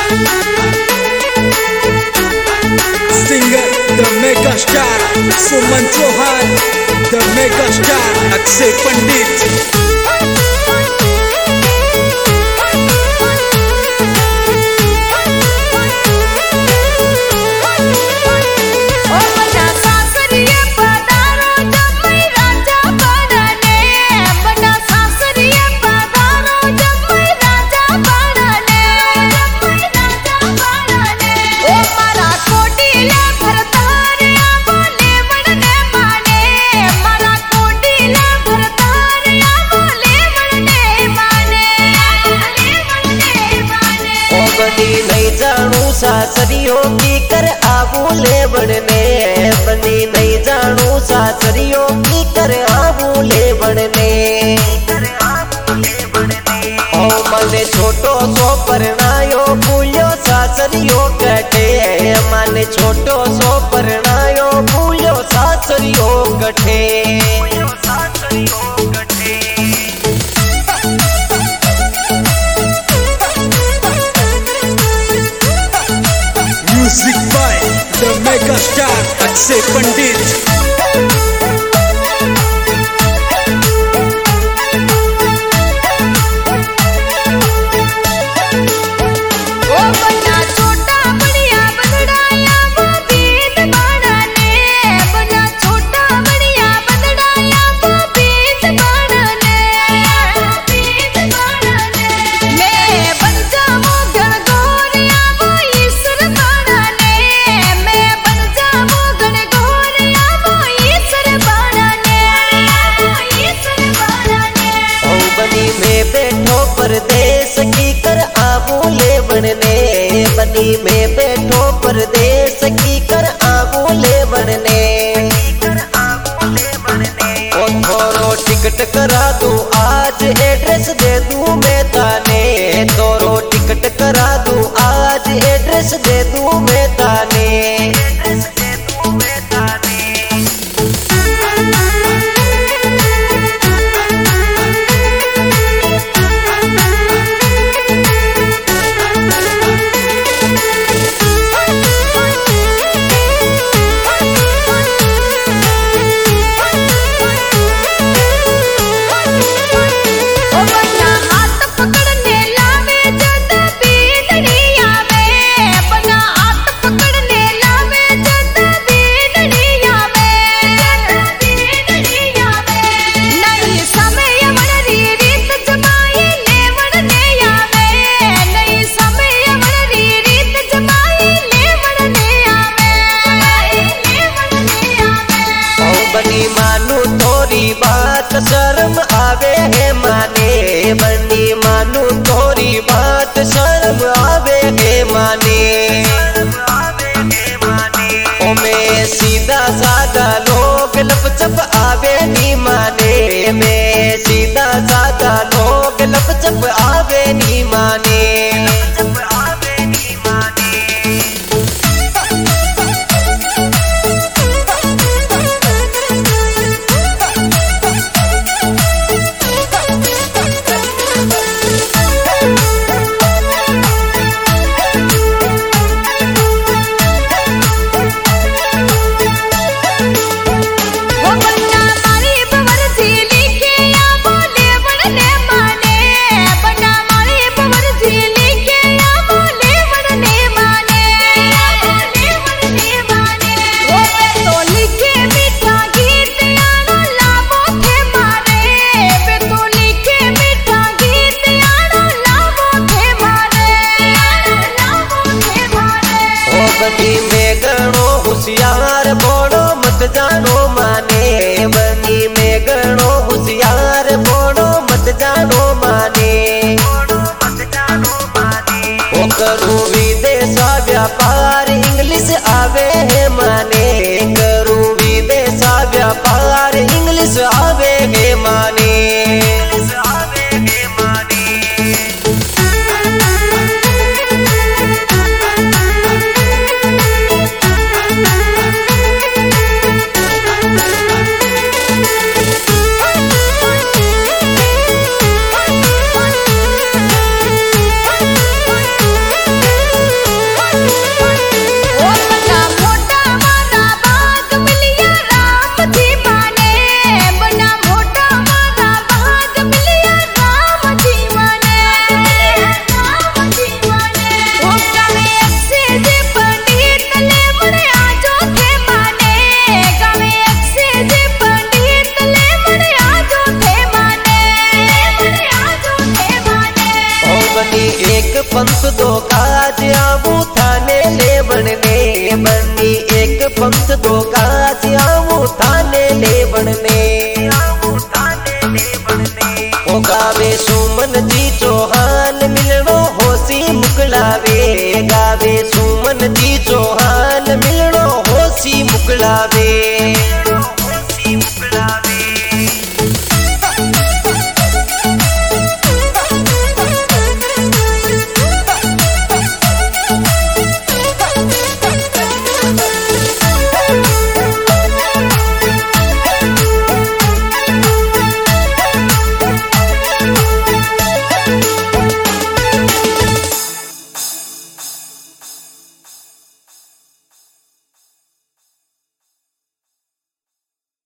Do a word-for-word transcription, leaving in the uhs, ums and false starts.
Singer, the mega star, Suman Chauhan, the mega star, Akshay Pandit. नहीं जानू सासरियों की कर आबू ले बनने बनी नहीं जानू सासरियों की कर आबू ले बनने ओ मने छोटो सो परनायो भूलो सासरियों कटे मने छोटो सो परनायो भूलो सासरियों कटे Music by the mega star, Akshay Pandit. परदेश की कर आबू ले बनने बनी में बैठो परदेश की कर आबू ले बनने ओ थोरो टिकट करा दूं आज एड्रेस दे दूं मैं ताने थोरो टिकट करा दूं आज एड्रेस दे दूं मैं ताने बात शर्म आवे है माने बनी मानू थोड़ी बात शर्म आवे है माने ओ मैं सीधा साधा लोग लपचप आवे नी माने मैं सीधा साधा लोग लपचप आवे नी माने मारी बवर झीली के या बोले बड़ने मान एक पंथ दो काज आऊं